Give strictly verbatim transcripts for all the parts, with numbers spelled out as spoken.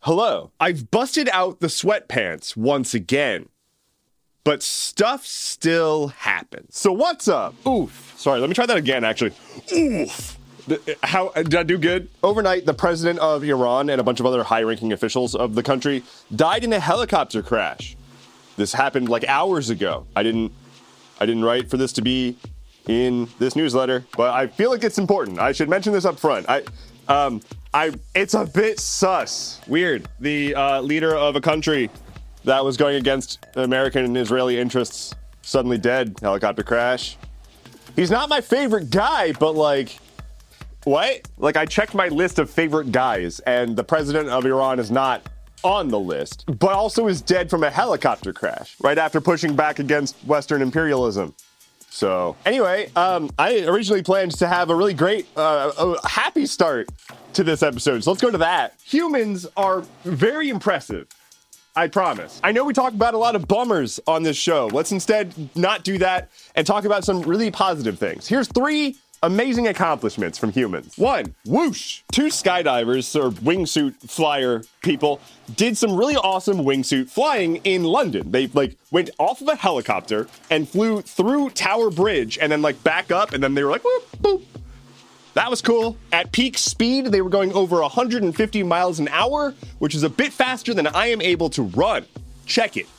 Hello. I've busted out the sweatpants once again, but stuff still happens. So what's up? Oof. Sorry, let me try that again, actually. Oof. How did I do good? Overnight, the president of Iran and a bunch of other high-ranking officials of the country died in a helicopter crash. This happened like hours ago. I didn't I didn't write for this to be in this newsletter, but I feel like it's important. I should mention this up front. I um I it's a bit sus. Weird. The uh, leader of a country that was going against American and Israeli interests suddenly dead. Helicopter crash. He's not my favorite guy, but like what? Like, I checked my list of favorite guys, and the president of Iran is not on the list, but also is dead from a helicopter crash right after pushing back against Western imperialism. So anyway, um, I originally planned to have a really great, uh, a happy start to this episode. So let's go to that. Humans are very impressive. I promise. I know we talk about a lot of bummers on this show. Let's instead not do that and talk about some really positive things. Here's three amazing accomplishments from humans. One, whoosh. Two skydivers or wingsuit flyer people did some really awesome wingsuit flying in London. They like went off of a helicopter and flew through Tower Bridge and then like back up, and then they were like, whoop, boop. That was cool. At peak speed, they were going over one hundred fifty miles an hour, which is a bit faster than I am able to run. Check it.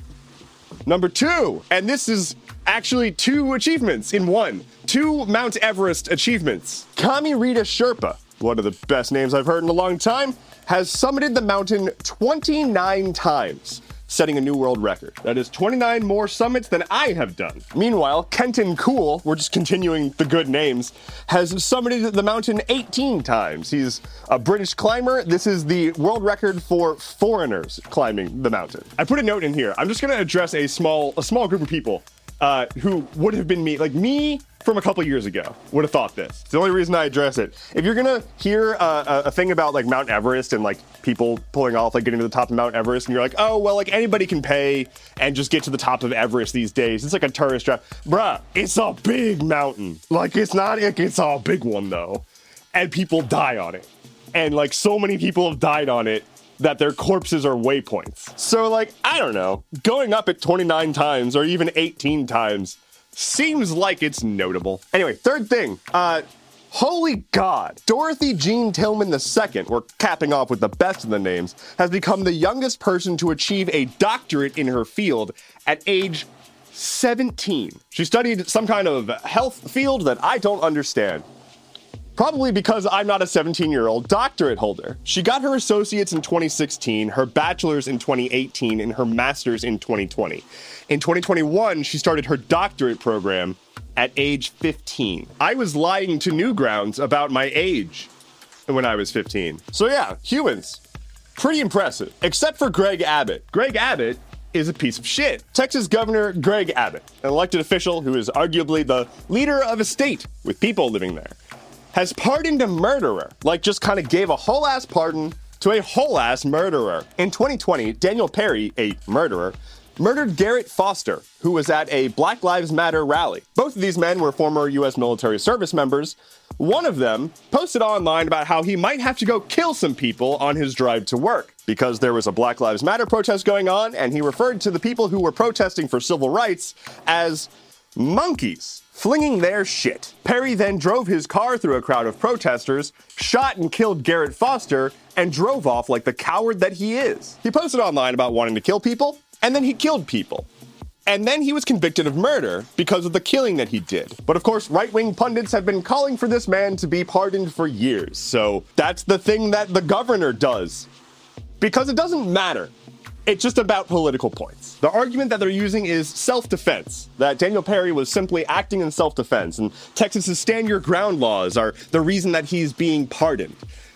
Number two, and this is actually two achievements in one. Two Mount Everest achievements. Kami Rita Sherpa, one of the best names I've heard in a long time, has summited the mountain twenty-nine times, setting a new world record. That is twenty-nine more summits than I have done. Meanwhile, Kenton Cool, we're just continuing the good names, has summited the mountain eighteen times. He's a British climber. This is the world record for foreigners climbing the mountain. I put a note in here. I'm just gonna address a small, a small group of people uh, who would have been me, like me from a couple years ago, would have thought this. It's the only reason I address it. If you're gonna hear uh, a thing about like Mount Everest and like people pulling off, like getting to the top of Mount Everest, and you're like, oh, well, like anybody can pay and just get to the top of Everest these days. It's like a tourist trap. Bruh, it's a big mountain. Like, it's not, like, it's a big one though. And people die on it. And like so many people have died on it that their corpses are waypoints. So like, I don't know, going up it twenty-nine times or even eighteen times seems like it's notable. Anyway, third thing, uh, holy God, Dorothy Jean Tillman the second, we're capping off with the best of the names, has become the youngest person to achieve a doctorate in her field at age seventeen. She studied some kind of health field that I don't understand. Probably because I'm not a seventeen-year-old doctorate holder. She got her associates in twenty sixteen, her bachelor's in twenty eighteen, and her master's in twenty twenty. In twenty twenty-one, she started her doctorate program at age fifteen. I was lying to Newgrounds about my age when I was fifteen. So yeah, humans, pretty impressive. Except for Greg Abbott. Greg Abbott is a piece of shit. Texas Governor Greg Abbott, an elected official who is arguably the leader of a state with people living there, has pardoned a murderer. Like, just kind of gave a whole ass pardon to a whole ass murderer. In twenty twenty, Daniel Perry, a murderer, murdered Garrett Foster, who was at a Black Lives Matter rally. Both of these men were former U S military service members. One of them posted online about how he might have to go kill some people on his drive to work because there was a Black Lives Matter protest going on, and he referred to the people who were protesting for civil rights as monkeys, flinging their shit. Perry then drove his car through a crowd of protesters, shot and killed Garrett Foster, and drove off like the coward that he is. He posted online about wanting to kill people, and then he killed people. And then he was convicted of murder because of the killing that he did. But of course, right-wing pundits have been calling for this man to be pardoned for years. So that's the thing that the governor does. Because it doesn't matter. It's just about political points. The argument that they're using is self-defense, that Daniel Perry was simply acting in self-defense, and Texas's stand your ground laws are the reason that he's being pardoned.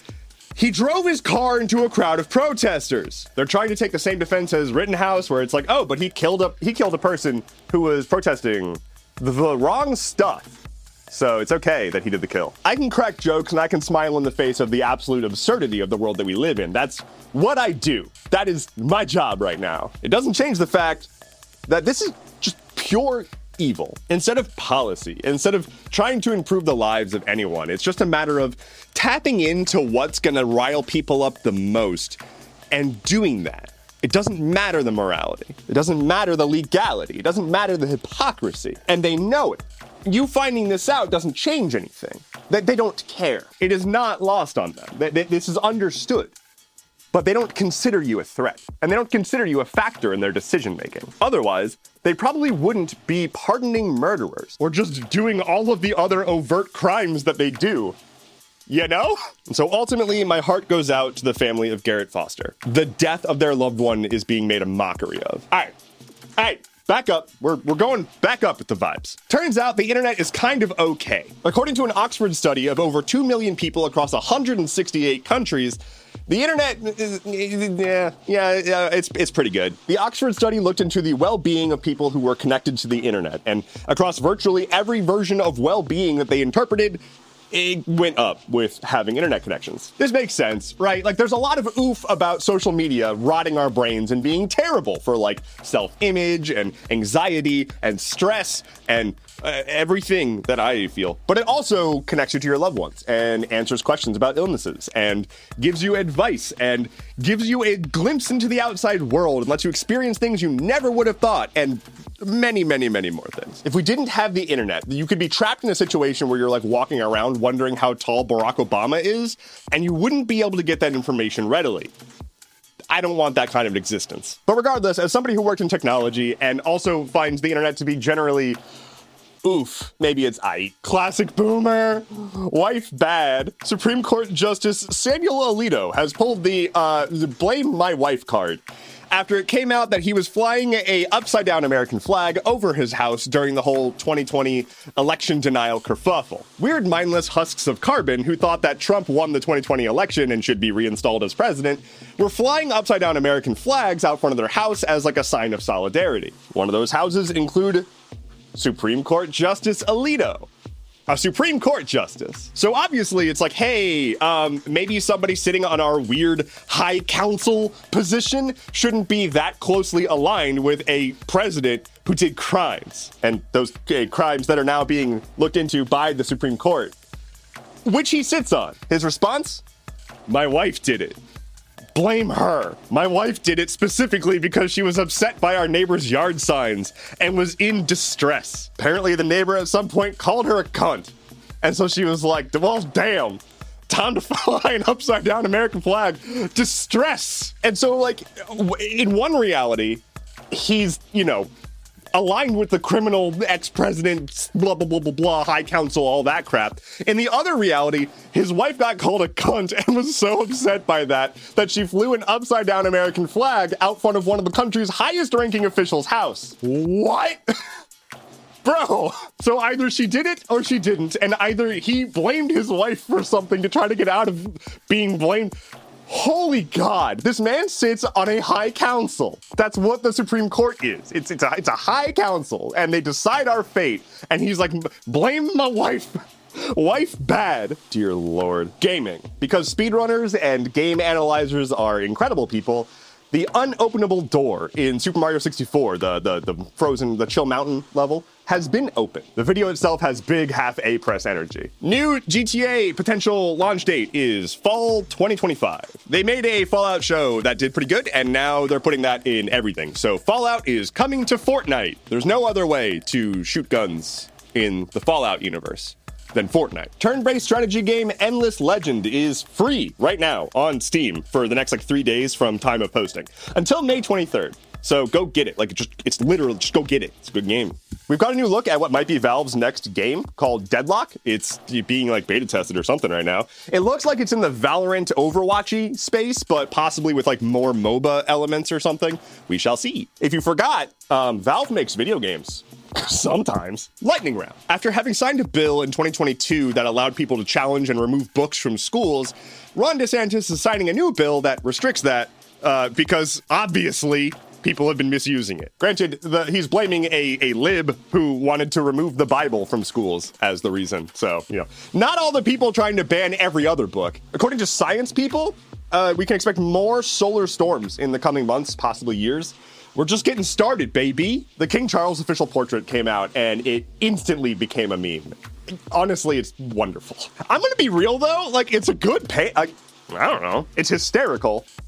He drove his car into a crowd of protesters. They're trying to take the same defense as Rittenhouse, where it's like, oh, but he killed a he killed a person who was protesting the, the wrong stuff. So it's okay that he did the kill. I can crack jokes and I can smile in the face of the absolute absurdity of the world that we live in. That's what I do. That is my job right now. It doesn't change the fact that this is just pure evil. Instead of policy, instead of trying to improve the lives of anyone, it's just a matter of tapping into what's gonna rile people up the most And doing that, it doesn't matter the morality. It doesn't matter the legality. It doesn't matter the hypocrisy. And they know it. You finding this out doesn't change anything. They, they don't care. It is not lost on them. They, they, this is understood. But they don't consider you a threat. And they don't consider you a factor in their decision making. Otherwise, they probably wouldn't be pardoning murderers or just doing all of the other overt crimes that they do. You know? And so ultimately, my heart goes out to the family of Garrett Foster. The death of their loved one is being made a mockery of. All right. All right. Back up. We're, we're going back up with the vibes. Turns out the internet is kind of okay. According to an Oxford study of over two million people across one hundred sixty-eight countries, the internet, yeah, yeah, yeah, it's, it's pretty good. The Oxford study looked into the well-being of people who were connected to the internet, and across virtually every version of well-being that they interpreted, it went up with having internet connections. This makes sense, right? Like, there's a lot of oof about social media rotting our brains and being terrible for, like, self-image and anxiety and stress and uh, everything that I feel. But it also connects you to your loved ones and answers questions about illnesses and gives you advice and gives you a glimpse into the outside world and lets you experience things you never would have thought, and many, many, many more things. If we didn't have the internet, you could be trapped in a situation where you're like walking around wondering how tall Barack Obama is, and you wouldn't be able to get that information readily. I don't want that kind of existence. But regardless, as somebody who worked in technology and also finds the internet to be generally oof, maybe it's aight. Classic boomer, wife bad. Supreme Court Justice Samuel Alito has pulled the uh, blame my wife card after it came out that he was flying a upside down American flag over his house during the whole twenty twenty election denial kerfuffle. Weird mindless husks of carbon who thought that Trump won the twenty twenty election and should be reinstalled as president were flying upside down American flags out front of their house as like a sign of solidarity. One of those houses include Supreme Court Justice Alito. A Supreme Court justice. So obviously it's like, hey, um, maybe somebody sitting on our weird high council position shouldn't be that closely aligned with a president who did crimes. And those uh, crimes that are now being looked into by the Supreme Court, which he sits on. His response? My wife did it. Blame her. My wife did it specifically because she was upset by our neighbor's yard signs and was in distress. Apparently the neighbor at some point called her a cunt. And so she was like, well, damn, time to fly an upside down American flag. Distress. And so like in one reality, he's, you know, aligned with the criminal ex-president, blah, blah, blah, blah, blah, high council, all that crap. In the other reality, his wife got called a cunt and was so upset by that that she flew an upside-down American flag out front of one of the country's highest-ranking officials' house. What? Bro, so either she did it or she didn't, and either he blamed his wife for something to try to get out of being blamed. Holy God, this man sits on a high council. That's what the Supreme Court is. It's, it's, a, it's a high council, and they decide our fate. And he's like, blame my wife. Wife bad. Dear Lord. Gaming. Because speedrunners and game analyzers are incredible people, the unopenable door in Super Mario sixty-four, the, the, the frozen, the Chill Mountain level, has been opened. The video itself has big half A press energy. New G T A potential launch date is fall twenty twenty-five. They made a Fallout show that did pretty good, and now they're putting that in everything. So Fallout is coming to Fortnite. There's no other way to shoot guns in the Fallout universe than Fortnite. Turn-based strategy game Endless Legend is free right now on Steam for the next like three days from time of posting until May twenty-third. So go get it. Like, it just, it's literally, just go get it. It's a good game. We've got a new look at what might be Valve's next game called Deadlock. It's being like beta tested or something right now. It looks like it's in the Valorant Overwatchy space, but possibly with like more MOBA elements or something. We shall see. If you forgot, um, Valve makes video games. Sometimes. Lightning round. After having signed a bill in twenty twenty-two that allowed people to challenge and remove books from schools, Ron DeSantis is signing a new bill that restricts that uh, because obviously people have been misusing it. Granted, the, he's blaming a, a lib who wanted to remove the Bible from schools as the reason. So, you know, not all the people trying to ban every other book. According to science people, uh, we can expect more solar storms in the coming months, possibly years. We're just getting started, baby. The King Charles official portrait came out and it instantly became a meme. Honestly, it's wonderful. I'm gonna be real though, like it's a good pay, I, I don't know, it's hysterical.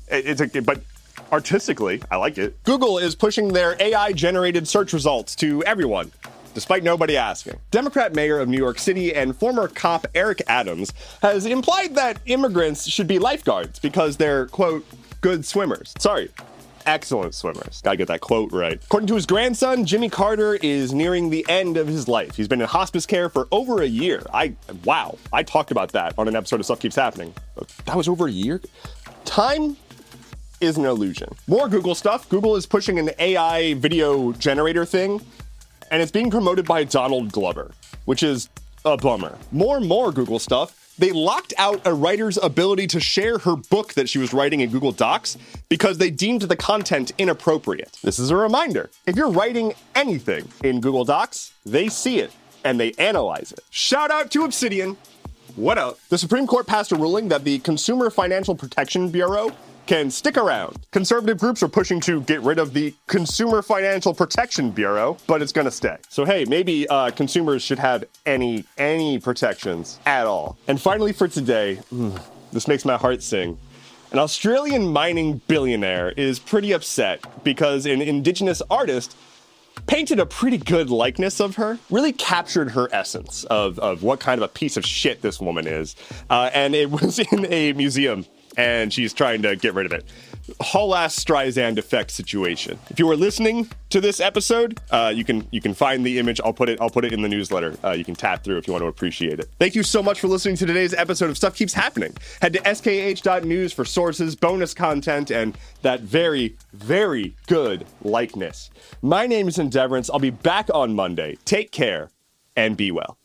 It's a, but artistically, I like it. Google is pushing their A I-generated search results to everyone, despite nobody asking. Democrat mayor of New York City and former cop Eric Adams has implied that immigrants should be lifeguards because they're, quote, good swimmers. Sorry. Excellent swimmers. Gotta get that quote right. According to his grandson, Jimmy Carter is nearing the end of his life. He's been in hospice care for over a year. I, wow. I talked about that on an episode of Stuff Keeps Happening. That was over a year? Time is an illusion. More Google stuff. Google is pushing an A I video generator thing, and it's being promoted by Donald Glover, which is a bummer. More and more Google stuff. They locked out a writer's ability to share her book that she was writing in Google Docs because they deemed the content inappropriate. This is a reminder. If you're writing anything in Google Docs, they see it and they analyze it. Shout out to Obsidian. What up? The Supreme Court passed a ruling that the Consumer Financial Protection Bureau can stick around. Conservative groups are pushing to get rid of the Consumer Financial Protection Bureau, but it's gonna stay. So hey, maybe uh, consumers should have any, any protections at all. And finally for today, this makes my heart sing. An Australian mining billionaire is pretty upset because an Indigenous artist painted a pretty good likeness of her, really captured her essence of, of what kind of a piece of shit this woman is. Uh, and it was in a museum, and she's trying to get rid of it. Whole-ass Streisand effect situation. If you were listening to this episode, uh, you can you can find the image. I'll put it I'll put it in the newsletter. Uh, you can tap through if you want to appreciate it. Thank you so much for listening to today's episode of Stuff Keeps Happening. Head to S K H dot news for sources, bonus content, and that very, very good likeness. My name is Endeavorance. I'll be back on Monday. Take care and be well.